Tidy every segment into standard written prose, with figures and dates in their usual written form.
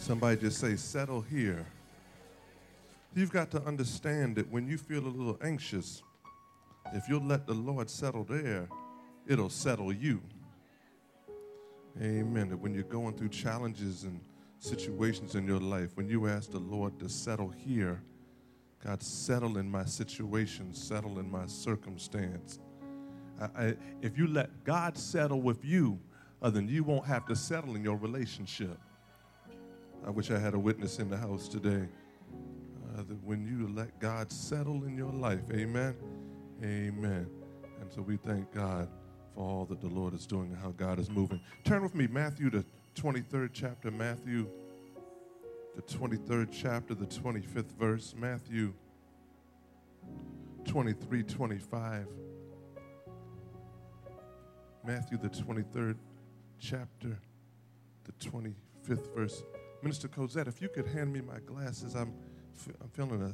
Somebody just say, settle here. You've got to understand that when you feel a little anxious, if you'll let the Lord settle there, it'll settle you. Amen. That when you're going through challenges and situations in your life, when you ask the Lord to settle here, God, settle in my situation, settle in my circumstance. If you let God settle with you, then you won't have to settle in your relationship. I wish I had a witness in the house today. That when you let God settle in your life, amen, amen. And so we thank God for all that the Lord is doing and how God is moving. Turn with me, Matthew, the 23rd chapter, Matthew, the 23rd chapter, the 25th verse, Matthew 23:25. Matthew, the 23rd chapter, the 25th verse. Minister Cosette, if you could hand me my glasses, I'm feeling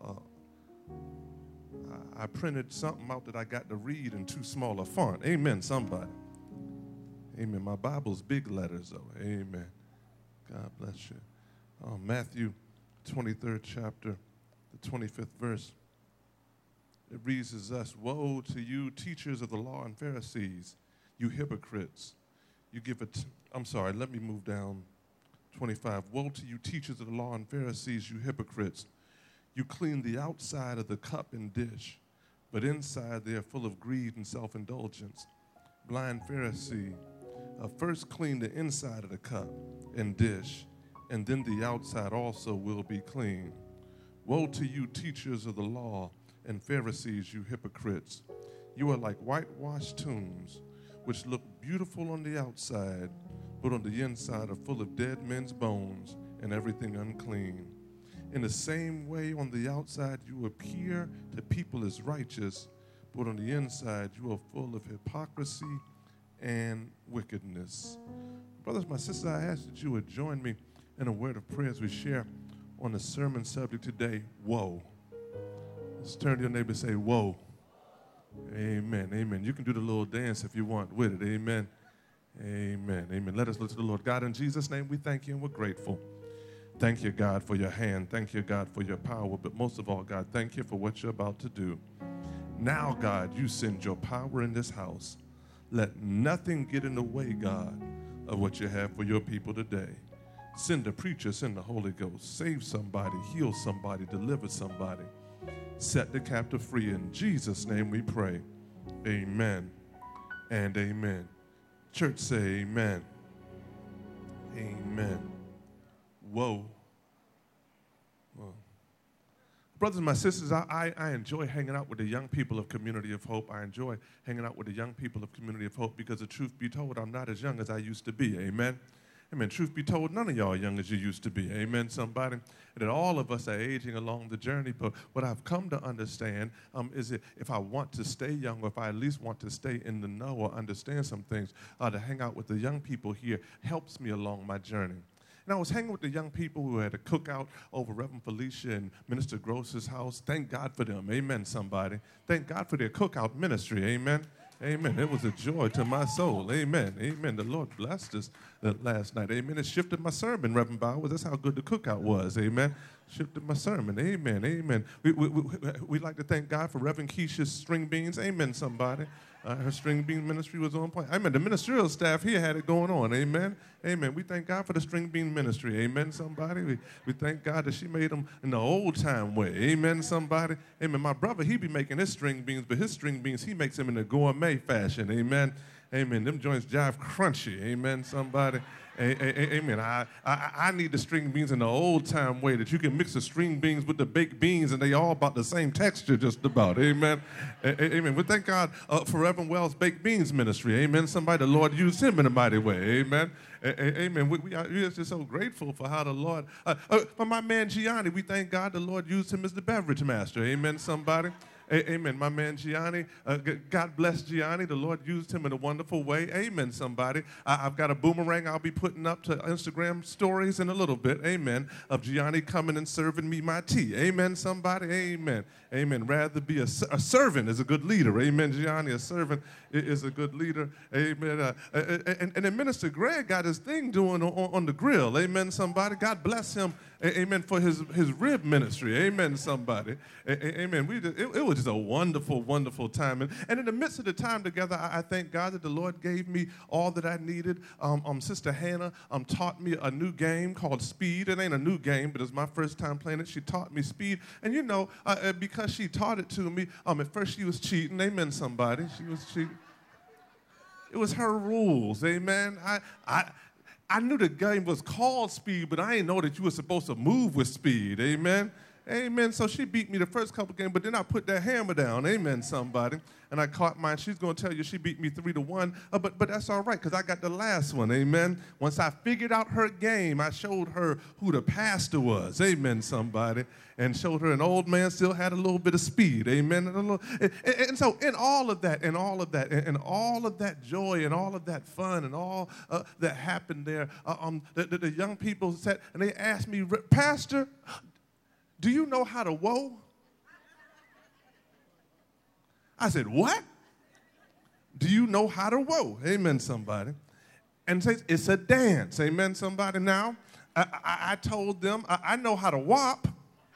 I printed something out that I got to read in too small a font. Amen, somebody. Amen. My Bible's big letters, though. Amen. God bless you. Matthew 23rd chapter, the 25th verse. It reads as thus, woe to you, teachers of the law and Pharisees, you hypocrites. You give it, let me move down. 25, woe to you, teachers of the law and Pharisees, you hypocrites. You clean the outside of the cup and dish, but inside they are full of greed and self-indulgence. Blind Pharisee, first clean the inside of the cup and dish, and then the outside also will be clean. Woe to you, teachers of the law and Pharisees, you hypocrites. You are like whitewashed tombs, which look beautiful on the outside, but on the inside are full of dead men's bones and everything unclean. In the same way, on the outside you appear to people as righteous, but on the inside you are full of hypocrisy and wickedness. Brothers, my sisters, I ask that you would join me in a word of prayer as we share on the sermon subject today, woe. Let's turn to your neighbor and say, woe. Amen, amen. You can do the little dance if you want with it, amen. Amen, amen. Let us look to the Lord. God, in Jesus' name, we thank you and we're grateful. Thank you, God, for your hand. Thank you, God, for your power. But most of all, God, thank you for what you're about to do. Now, God, you send your power in this house. Let nothing get in the way, God, of what you have for your people today. Send a preacher, send the Holy Ghost. Save somebody, heal somebody, deliver somebody. Set the captive free. In Jesus' name we pray. Amen and amen. Church, say amen. Amen. Whoa. Whoa. Brothers and my sisters, I enjoy hanging out with the young people of Community of Hope. I enjoy hanging out with the young people of Community of Hope because the truth be told, I'm not as young as I used to be. Amen. Amen. Truth be told, none of y'all are young as you used to be. Amen, somebody. And that all of us are aging along the journey. But what I've come to understand is that if I want to stay young, or if I at least want to stay in the know or understand some things, to hang out with the young people here helps me along my journey. And I was hanging with the young people who had a cookout over Reverend Felicia and Minister Gross's house. Thank God for them. Amen, somebody. Thank God for their cookout ministry. Amen. Amen. It was a joy to my soul. Amen. Amen. The Lord blessed us last night. Amen. It shifted my sermon, Reverend Bowers. That's how good the cookout was. Amen. Shifted my sermon. Amen. Amen. We like to thank God for Reverend Keisha's string beans. Amen, somebody. Her string bean ministry was on point. Amen. The ministerial staff here had it going on. Amen. Amen. We thank God for the string bean ministry. Amen, somebody. We thank God that she made them in the old time way. Amen, somebody. Amen. My brother, he be making his string beans, but his string beans, he makes them in a gourmet fashion. Amen. Amen. Them joints jive crunchy. Amen, somebody. Amen. I need the string beans in the old time way that you can mix the string beans with the baked beans and they all about the same texture just about. Amen. Amen. We thank God for Reverend Wells' baked beans ministry. Amen. Somebody, the Lord used him in a mighty way. Amen. Amen. We are just so grateful for how the Lord, for my man Gianni, we thank God the Lord used him as the beverage master. Amen. Somebody. Amen. My man Gianni, God bless Gianni. The Lord used him in a wonderful way. Amen, somebody. I've got a boomerang I'll be putting up to Instagram stories in a little bit. Amen. Of Gianni coming and serving me my tea. Amen, somebody. Amen. Amen. Rather be a servant is a good leader. Amen, Gianni. A servant is a good leader. Amen. And then Minister Greg got his thing doing on the grill. Amen, somebody. God bless him. Amen, for his rib ministry. Amen, somebody. Amen. It was just a wonderful, wonderful time. And in the midst of the time together, I thank God that the Lord gave me all that I needed. Sister Hannah taught me a new game called Speed. It ain't a new game, but it's my first time playing it. She taught me Speed. And you know, because she taught it to me, at first she was cheating. Amen, somebody. She was cheating. It was her rules. Amen. I knew the game was called Speed, but I didn't know that you were supposed to move with speed. Amen. Amen. So she beat me the first couple games, but then I put that hammer down. Amen, somebody. And I caught mine. She's going to tell you she beat me 3-1. But that's all right, because I got the last one. Amen. Once I figured out her game, I showed her who the pastor was. Amen, somebody. And showed her an old man still had a little bit of speed. Amen. And so in all of that, and all of that joy, and all of that fun, and all that happened there, the young people said, and they asked me, Pastor, do you know how to woe? I said, what? Do you know how to woe? Amen, somebody. And say, it's a dance. Amen, somebody. Now, I told them, I know how to whop.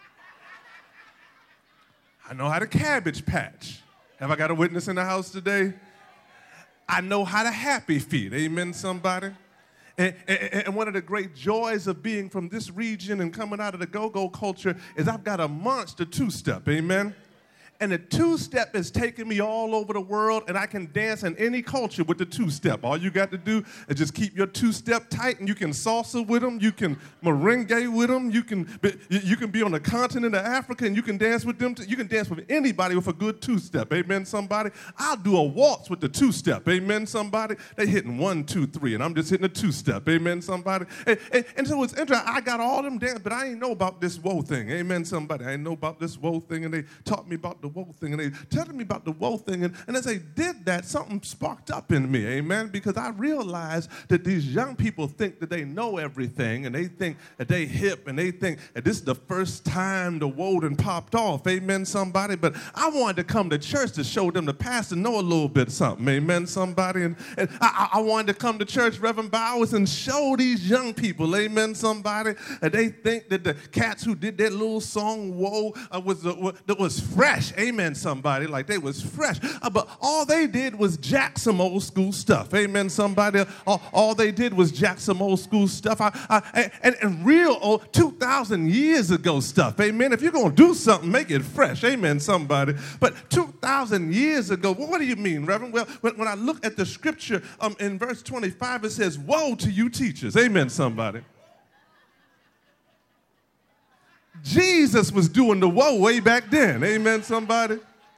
I know how to cabbage patch. Have I got a witness in the house today? I know how to happy feet. Amen, somebody. And one of the great joys of being from this region and coming out of the go-go culture is I've got a monster two-step. Amen. And the two-step is taking me all over the world, and I can dance in any culture with the two-step. All you got to do is just keep your two-step tight, and you can salsa with them, you can merengue with them, you can be on the continent of Africa, and you can dance with them. You can dance with anybody with a good two-step. Amen, somebody? I'll do a waltz with the two-step. Amen, somebody? They hitting 1, 2, 3, and I'm just hitting a two-step. Amen, somebody? And so it's interesting. I got all them dance, but I ain't know about this woe thing. Amen, somebody? I ain't know about this woe thing, and they taught me about the woe thing, and they telling me about the woe thing, and as they did that, something sparked up in me, amen, because I realized that these young people think that they know everything, and they think that they hip, and they think that this is the first time the woe done popped off, amen, somebody, but I wanted to come to church to show them the pastor know a little bit something, amen, somebody, and I wanted to come to church, Reverend Bowers, and show these young people, amen, somebody, and they think that the cats who did that little song, Woe, was fresh, amen, somebody, like they was fresh. But all they did was jack some old school stuff. Amen, somebody. All they did was jack some old school stuff. And real old 2,000 years ago stuff. Amen. If you're going to do something, make it fresh. Amen, somebody. But 2,000 years ago, well, what do you mean, Reverend? Well, when I look at the scripture in verse 25, it says, woe to you teachers. Amen, somebody. Jesus was doing the woe way back then. Amen, somebody?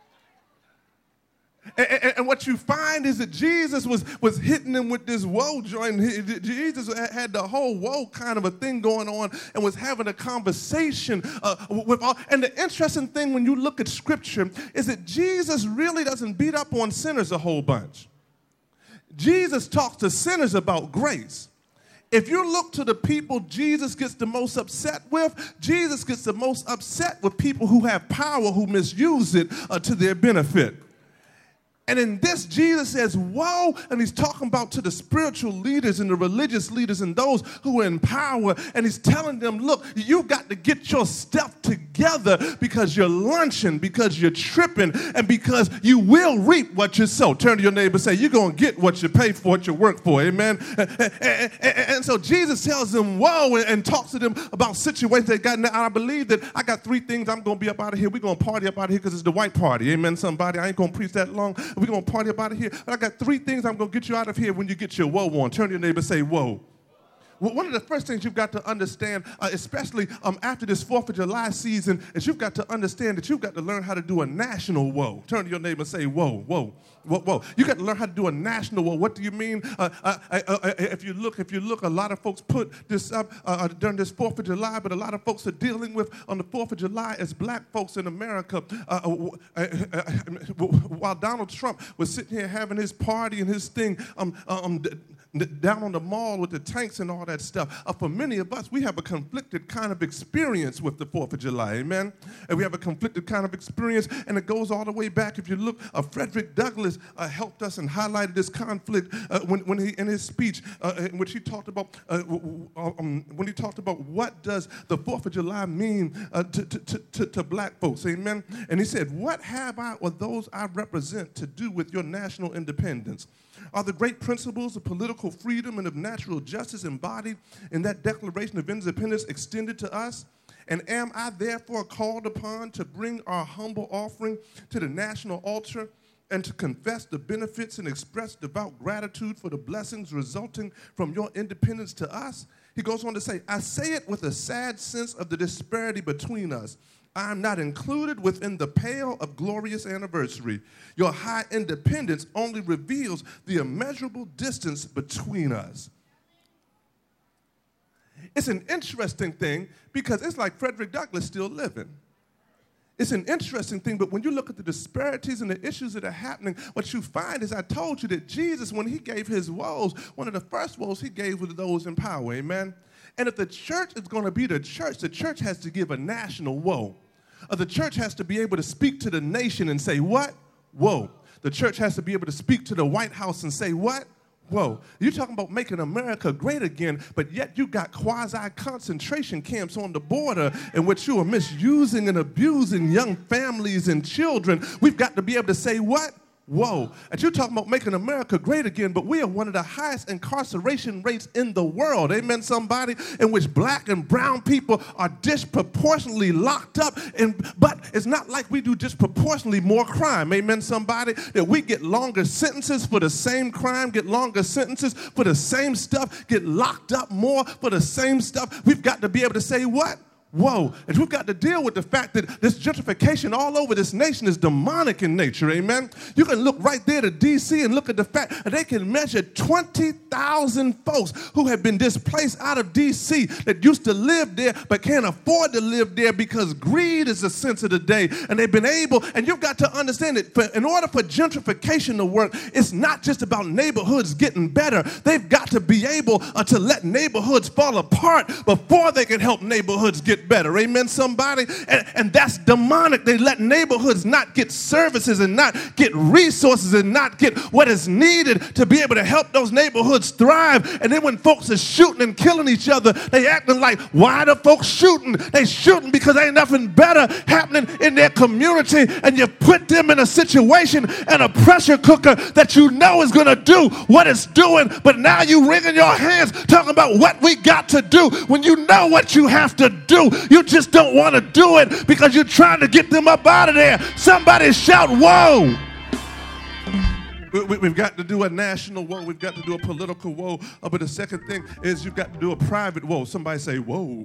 And what you find is that Jesus was hitting them with this woe joint. Jesus had the whole woe kind of a thing going on and was having a conversation with all. And the interesting thing when you look at Scripture is that Jesus really doesn't beat up on sinners a whole bunch. Jesus talks to sinners about grace. If you look to the people Jesus gets the most upset with, Jesus gets the most upset with people who have power, who misuse it to their benefit. And in this, Jesus says, woe, and he's talking about to the spiritual leaders and the religious leaders and those who are in power, and he's telling them, look, you got to get your stuff together because you're lunching, because you're tripping, and because you will reap what you sow. Turn to your neighbor and say, you're going to get what you pay for, what you work for, amen? And so Jesus tells them, woe, and talks to them about situations they got. And I believe that I got 3 things I'm going to be up out of here. We're going to party up out of here because it's the white party, amen, somebody? I ain't going to preach that long. We're going to party up out of here. But I got 3 things I'm going to get you out of here when you get your woe on. Turn to your neighbor and say, whoa. one of the first things you've got to understand, especially after this 4th of July season, is you've got to understand that you've got to learn how to do a national whoa. Turn to your neighbor and say, whoa, whoa, whoa, whoa. You got to learn how to do a national whoa. What do you mean? If you look, a lot of folks put this up during this 4th of July, but a lot of folks are dealing with on the 4th of July as black folks in America. While Donald Trump was sitting here having his party and his thing, down on the mall with the tanks and all that stuff. For many of us, we have a conflicted kind of experience with the 4th of July, amen? And we have a conflicted kind of experience, and it goes all the way back. If you look, Frederick Douglass helped us and highlighted this conflict when he, in his speech, in which he talked about, when he talked about what does the 4th of July mean to black folks, amen? And he said, what have I or those I represent to do with your national independence? Are the great principles of political freedom and of natural justice embodied in that Declaration of Independence extended to us? And am I therefore called upon to bring our humble offering to the national altar and to confess the benefits and express devout gratitude for the blessings resulting from your independence to us? He goes on to say, I say it with a sad sense of the disparity between us. I am not included within the pale of glorious anniversary. Your high independence only reveals the immeasurable distance between us. It's an interesting thing because it's like Frederick Douglass still living. It's an interesting thing, but when you look at the disparities and the issues that are happening, what you find is I told you that Jesus, when he gave his woes, one of the first woes he gave was those in power, amen? And if the church is going to be the church has to give a national woe. The church has to be able to speak to the nation and say, what? Whoa. The church has to be able to speak to the White House and say, what? Whoa. You're talking about making America great again, but yet you got quasi-concentration camps on the border in which you are misusing and abusing young families and children. We've got to be able to say, what? Whoa. And you're talking about making America great again, but we are one of the highest incarceration rates in the world, amen, somebody, in which black and brown people are disproportionately locked up. But it's not like we do disproportionately more crime, amen, somebody, that we get longer sentences for the same crime, get longer sentences for the same stuff, get locked up more for the same stuff. We've got to be able to say, what? Whoa, and we've got to deal with the fact that this gentrification all over this nation is demonic in nature, amen? You can look right there to D.C. and look at the fact that they can measure 20,000 folks who have been displaced out of D.C. that used to live there but can't afford to live there because greed is the sense of the day. And they've been able, and you've got to understand that in order for gentrification to work, it's not just about neighborhoods getting better. They've got to be able to let neighborhoods fall apart before they can help neighborhoods get better. Amen, somebody? And that's demonic. They let neighborhoods not get services and not get resources and not get what is needed to be able to help those neighborhoods thrive. And then when folks are shooting and killing each other, they acting like, why the folks shooting? They shooting because ain't nothing better happening in their community, and you put them in a situation and a pressure cooker that you know is going to do what it's doing, but now you wringing your hands talking about what we got to do when you know what you have to do. You just don't want to do it because you're trying to get them up out of there. Somebody shout, whoa. We've got to do a national woe. We've got to do a political woe. But the second thing is you've got to do a private woe. Somebody say, whoa.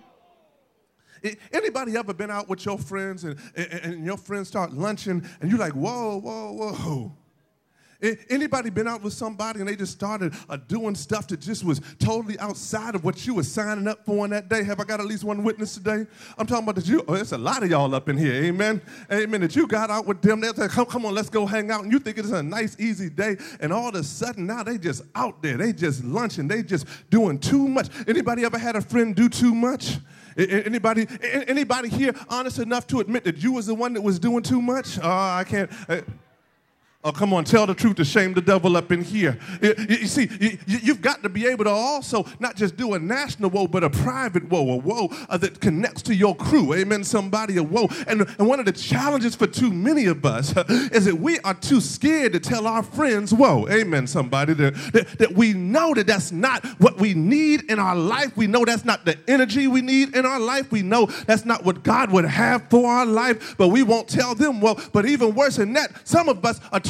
Anybody ever been out with your friends and your friends start lunching and you're like, whoa, whoa, whoa. Anybody been out with somebody and they just started doing stuff that just was totally outside of what you were signing up for on that day? Have I got at least one witness today? I'm talking about that you, there's a lot of y'all up in here, amen? Amen, that you got out with them. They're like, come on, let's go hang out. And you think it's a nice, easy day. And all of a sudden now they just out there. They just lunching. They just doing too much. Anybody ever had a friend do too much? Anybody here honest enough to admit that you was the one that was doing too much? I can't. Oh, come on, tell the truth to shame the devil up in here. You see, you've got to be able to also not just do a national woe, but a private woe, a woe that connects to your crew. Amen, somebody, a woe. And one of the challenges for too many of us is that we are too scared to tell our friends woe. Amen, somebody. That we know that that's not what we need in our life. We know that's not the energy we need in our life. We know that's not what God would have for our life, but we won't tell them woe. But even worse than that, some of us are too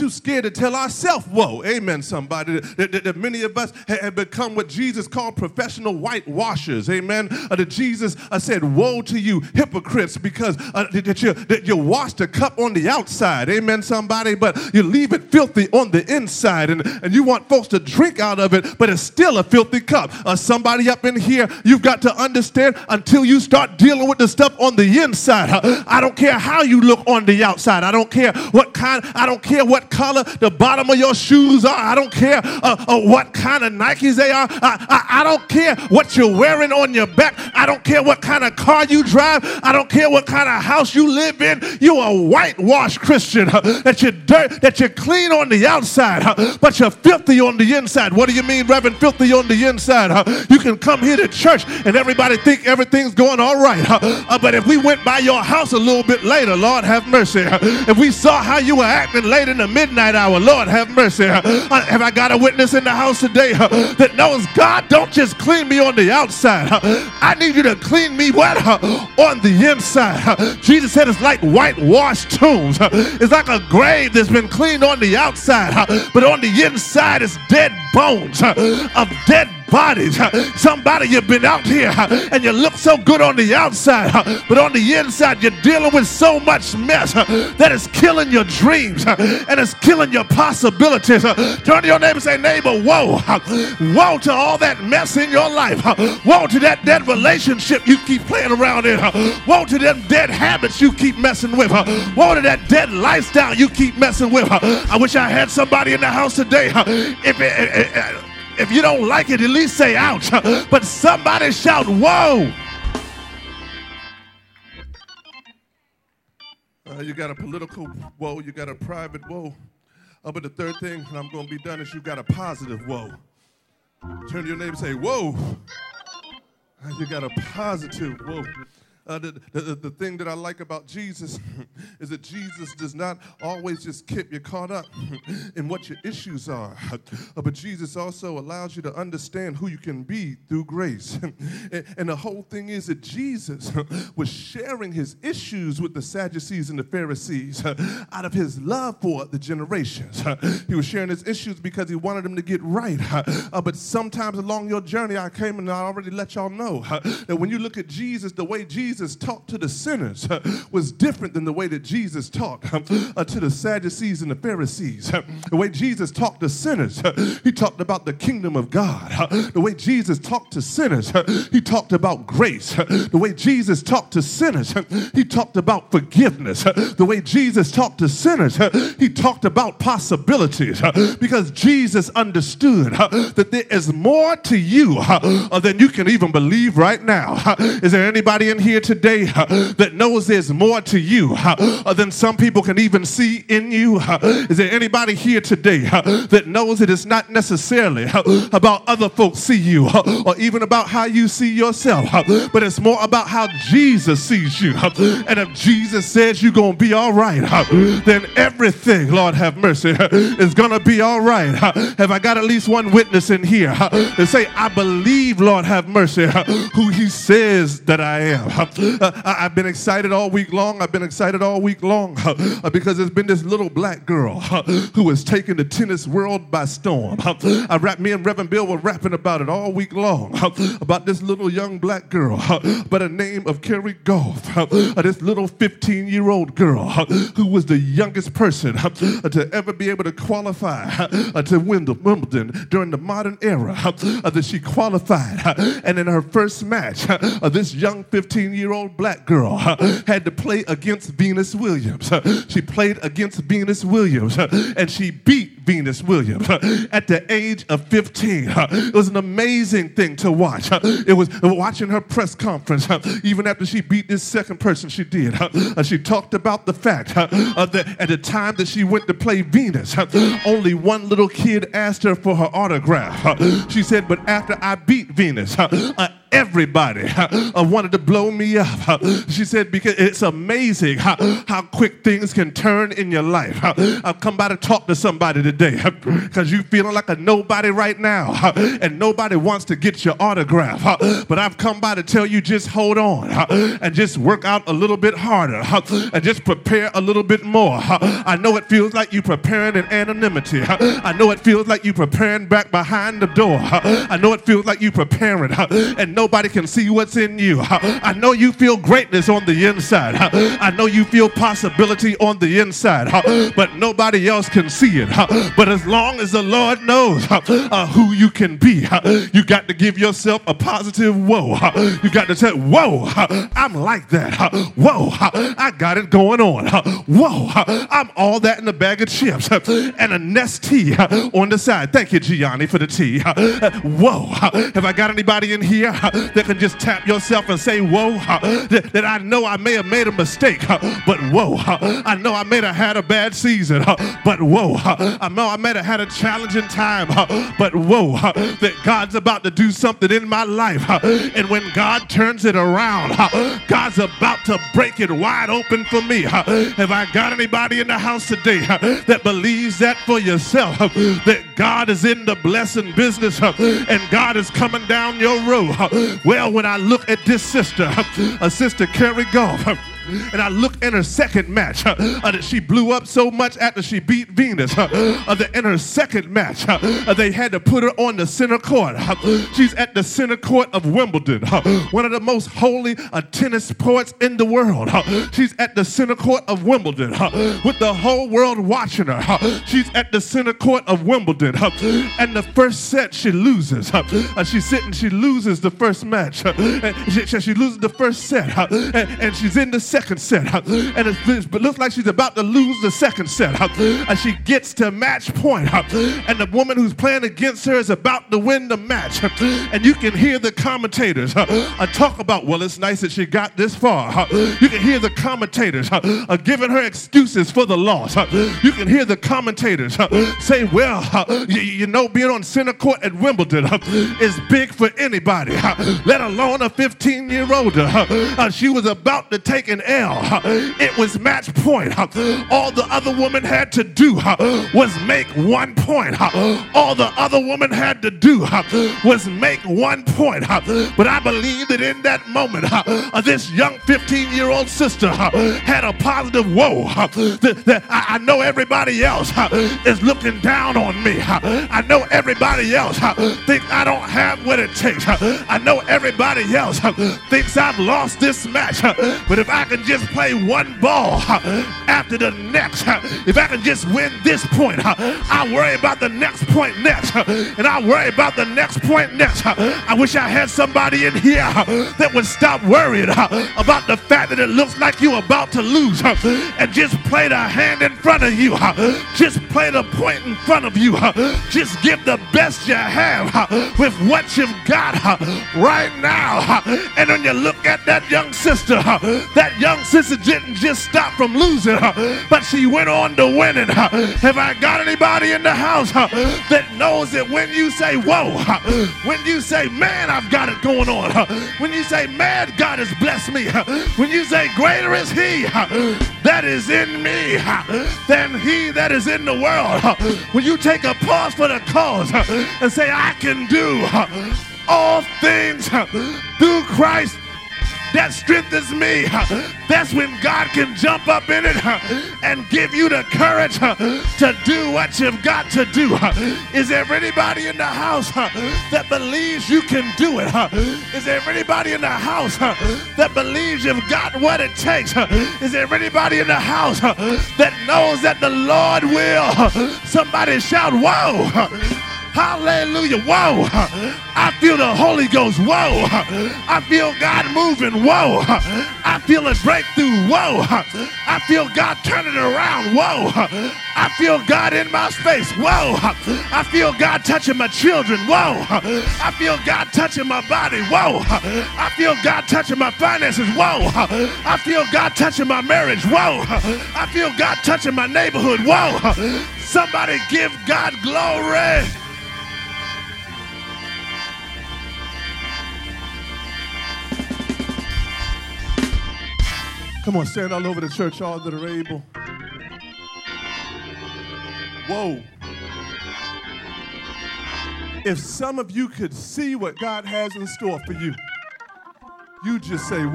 too scared to tell ourselves whoa. Amen, somebody. That many of us have become what Jesus called professional whitewashers. Amen. That Jesus said, woe to you, hypocrites, because that you wash the cup on the outside. Amen, somebody. But you leave it filthy on the inside. And you want folks to drink out of it, but it's still a filthy cup. Somebody up in here, you've got to understand, until you start dealing with the stuff on the inside. I don't care how you look on the outside. I don't care what kind, I don't care what color the bottom of your shoes are. I don't care what kind of Nikes they are. I don't care what you're wearing on your back. I don't care what kind of car you drive. I don't care what kind of house you live in. You're a whitewashed Christian. That you're clean on the outside, but you're filthy on the inside. What do you mean, Reverend, filthy on the inside? You can come here to church and everybody think everything's going all right. But if we went by your house a little bit later, Lord have mercy. If we saw how you were acting late in the midnight hour, Lord have mercy. Have I got a witness in the house today that knows, God, don't just clean me on the outside. I need you to clean me what? On the inside. Jesus said it's like whitewashed tombs. It's like a grave that's been cleaned on the outside, but on the inside it's dead bones of dead bodies. Somebody, you've been out here and you look so good on the outside, but on the inside you're dealing with so much mess that is killing your dreams and it's killing your possibilities. Turn to your neighbor and say, neighbor, woe. Woe to all that mess in your life. Woe to that dead relationship you keep playing around in. Woe to them dead habits you keep messing with. Woe to that dead lifestyle you keep messing with. I wish I had somebody in the house today. If you don't like it, at least say ouch. But somebody shout, whoa. You got a political woe. You got a private woe. But the third thing, and I'm going to be done, is you got a positive woe. Turn to your neighbor and say, whoa. You got a positive woe. The thing that I like about Jesus is that Jesus does not always just keep you caught up in what your issues are, but Jesus also allows you to understand who you can be through grace. And the whole thing is that Jesus was sharing his issues with the Sadducees and the Pharisees out of his love for the generations. He was sharing his issues because he wanted them to get right. But sometimes along your journey, I came and I already let y'all know that when you look at Jesus, the way Jesus talked to the sinners was different than the way that Jesus talked to the Sadducees and the Pharisees. The way Jesus talked to sinners, he talked about the kingdom of God. The way Jesus talked to sinners, he talked about grace. The way Jesus talked to sinners, he talked about forgiveness. The way Jesus talked to sinners, he talked about possibilities, because Jesus understood that there is more to you than you can even believe right now. Is there anybody in here today that knows there's more to you than some people can even see in you? Is there anybody here today that knows that it's not necessarily about other folks see you or even about how you see yourself, but it's more about how Jesus sees you? And if Jesus says you're going to be all right, then everything, Lord have mercy, is going to be all right. Have I got at least one witness in here that say, I believe, Lord have mercy, who he says that I am? I've been excited all week long. I've been excited all week long because there's been this little black girl who has taken the tennis world by storm. Me and Reverend Bill were rapping about it all week long, about this little young black girl by the name of Kerry Goff, this little 15-year-old girl who was the youngest person to ever be able to qualify to Wimbledon during the modern era, that she qualified. And in her first match, this young 15-year-old black girl had to play against Venus Williams. She played against Venus Williams and she beat Venus Williams at the age of 15. It was an amazing thing to watch. It was watching her press conference, even after she beat this second person she did. She talked about the fact that at the time that she went to play Venus, only one little kid asked her for her autograph. She said, but after I beat Venus, everybody wanted to blow me up. She said, because it's amazing how quick things can turn in your life. I've come by to talk to somebody today today because you feeling like a nobody right now and nobody wants to get your autograph. But I've come by to tell you, just hold on and just work out a little bit harder and just prepare a little bit more. I know it feels like you preparing in anonymity. I know it feels like you preparing back behind the door. I know it feels like you preparing and nobody can see what's in you. I know you feel greatness on the inside. I know you feel possibility on the inside, but nobody else can see it. But as long as the Lord knows who you can be, you got to give yourself a positive whoa. You got to say, whoa, I'm like that. Whoa, I got it going on. Whoa, I'm all that in a bag of chips and a Nestea on the side. Thank you, Gianni, for the tea. Whoa, have I got anybody in here that can just tap yourself and say, whoa, that I know I may have made a mistake, but whoa, I know I may have had a bad season, but whoa, I know I may have had a challenging time, but whoa, that God's about to do something in my life, and when God turns it around, God's about to break it wide open for me. Have I got anybody in the house today that believes that for yourself, that God is in the blessing business and God is coming down your road? Well, when I look at this sister, Sister Carrie Goff, and I look in her second match that she blew up so much after she beat Venus. In her second match, they had to put her on the center court. She's at the center court of Wimbledon, one of the most holy tennis courts in the world. She's at the center court of Wimbledon with the whole world watching her. She's at the center court of Wimbledon, and the first set she loses. She loses the first match. She loses the first set, and she's in the second set, and it looks like she's about to lose the second set. She gets to match point, and the woman who's playing against her is about to win the match. And you can hear the commentators talk about, well, it's nice that she got this far. You can hear the commentators giving her excuses for the loss. You can hear the commentators say, well, you know, being on center court at Wimbledon is big for anybody, let alone a 15-year-old. She was about to take an L. It was match point. All the other woman had to do was make 1 point. All the other woman had to do was make 1 point. But I believe that in that moment, this young 15-year-old sister had a positive whoa. I know everybody else is looking down on me. I know everybody else thinks I don't have what it takes. I know everybody else thinks I've lost this match. But if I can just play one ball after the next, if I can just win this point, I'll worry about the next point next, and I'll worry about the next point next. I wish I had somebody in here that would stop worrying about the fact that it looks like you're about to lose and just play the hand in front of you. Just play the point in front of you. Just give the best you have with what you've got right now. And when you look at that young sister didn't just stop from losing, but she went on to winning. Have I got anybody in the house that knows that when you say, whoa, when you say, man, I've got it going on, when you say, man, God has blessed me, when you say, greater is he that is in me than he that is in the world, when you take a pause for the cause and say, I can do all things through Christ that strengthens me, that's when God can jump up in it and give you the courage to do what you've got to do. Is there anybody in the house that believes you can do it? Is there anybody in the house that believes you've got what it takes? Is there anybody in the house that knows that the Lord will? Somebody shout, whoa! Hallelujah. Whoa. I feel the Holy Ghost. Whoa. I feel God moving. Whoa. I feel a breakthrough. Whoa. I feel God turning around. Whoa. I feel God in my space. Whoa. I feel God touching my children. Whoa. I feel God touching my body. Whoa. I feel God touching my finances. Whoa. I feel God touching my marriage. Whoa. I feel God touching my neighborhood. Whoa. Somebody give God glory. Come on, stand all over the church, all that are able. Whoa. If some of you could see what God has in store for you, you just say,